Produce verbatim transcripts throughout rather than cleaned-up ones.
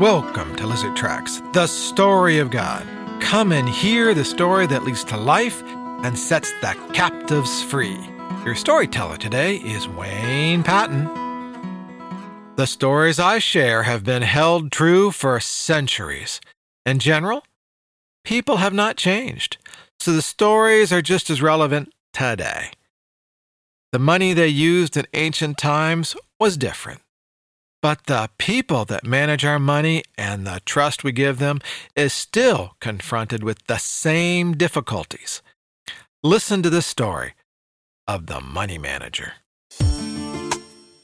Welcome to Lizard Tracks, the story of God. Come and hear the story that leads to life and sets the captives free. Your storyteller today is Wayne Patton. The stories I share have been held true for centuries. In general, people have not changed, so the stories are just as relevant today. The money they used in ancient times was different. But the people that manage our money and the trust we give them is still confronted with the same difficulties. Listen to this story of the money manager. The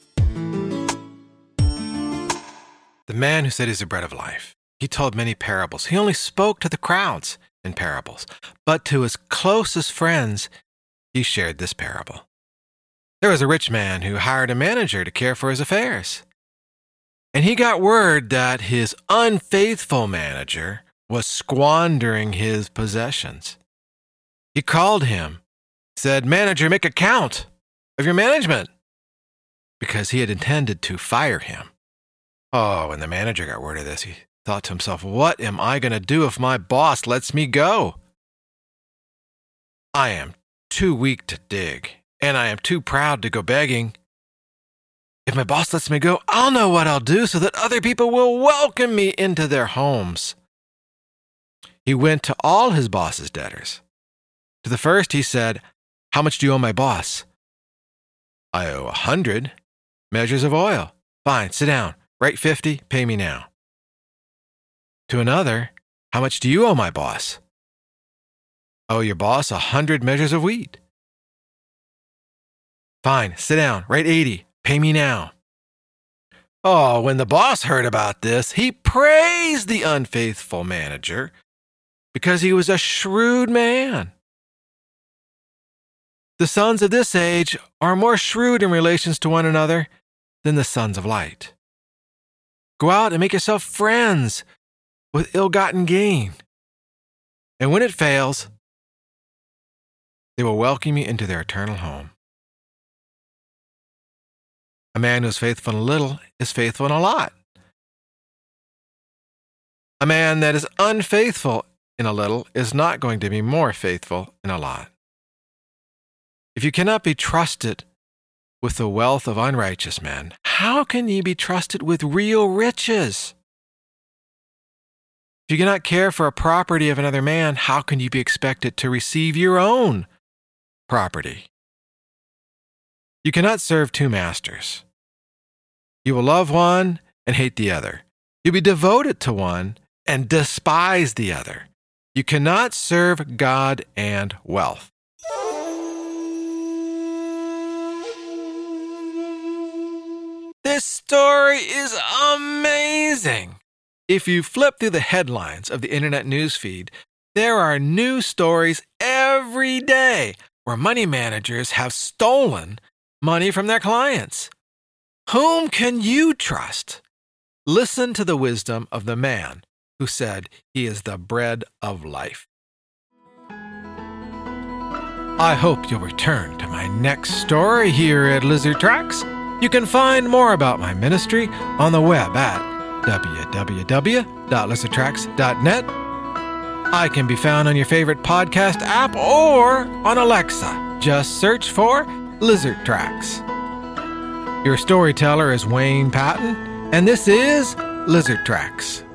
man who said he's the bread of life. He told many parables. He only spoke to the crowds in parables, but to his closest friends, he shared this parable. There was a rich man who hired a manager to care for his affairs. And he got word that his unfaithful manager was squandering his possessions. He called him, said, "Manager, make a count of your management," because he had intended to fire him. Oh, when the manager got word of this, he thought to himself, "What am I going to do if my boss lets me go? I am too weak to dig, and I am too proud to go begging. If my boss lets me go, I'll know what I'll do so that other people will welcome me into their homes." He went to all his boss's debtors. To the first he said, "How much do you owe my boss?" "I owe a hundred measures of oil." "Fine, sit down. Write fifty, pay me now." To another, "How much do you owe my boss?" "I owe your boss a hundred measures of wheat." "Fine, sit down. Write eighty. Pay me now." Oh, when the boss heard about this, he praised the unfaithful manager because he was a shrewd man. The sons of this age are more shrewd in relations to one another than the sons of light. Go out and make yourself friends with ill-gotten gain. And when it fails, they will welcome you into their eternal home. A man who is faithful in a little is faithful in a lot. A man that is unfaithful in a little is not going to be more faithful in a lot. If you cannot be trusted with the wealth of unrighteous men, how can ye be trusted with real riches? If you cannot care for a property of another man, how can you be expected to receive your own property? You cannot serve two masters. You will love one and hate the other. You'll be devoted to one and despise the other. You cannot serve God and wealth. This story is amazing. If you flip through the headlines of the internet newsfeed, there are new stories every day where money managers have stolen money from their clients. Whom can you trust? Listen to the wisdom of the man who said he is the bread of life. I hope you'll return to my next story here at Lizard Tracks. You can find more about my ministry on the web at w w w dot lizard tracks dot net. I can be found on your favorite podcast app or on Alexa. Just search for Lizard Tracks. Your storyteller is Wayne Patton, and this is Lizard Tracks.